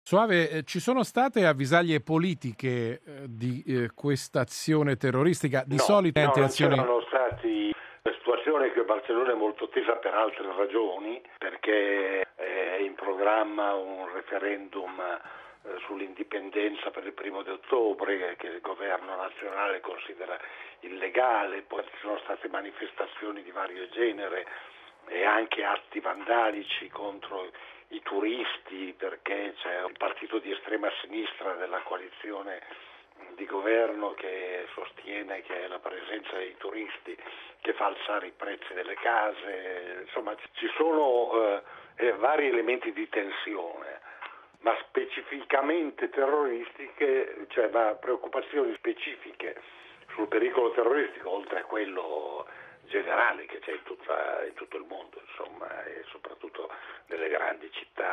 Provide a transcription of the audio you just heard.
Soave, ci sono state avvisaglie politiche di questa azione terroristica? Di solito No, non azioni... c'erano stati. La situazione è che Barcellona è molto tesa per altre ragioni, perché è in programma un referendum sull'indipendenza per il 1° ottobre che il governo nazionale considera illegale, poi ci sono state manifestazioni di vario genere e anche atti vandalici contro i turisti, perché c'è un partito di estrema sinistra della coalizione di governo che sostiene che la presenza dei turisti che fa alzare i prezzi delle case, insomma ci sono vari elementi di tensione, ma specificamente terroristiche, cioè preoccupazioni specifiche sul pericolo terroristico, oltre a quello generale che c'è in tutto il mondo, insomma, e soprattutto nelle grandi città.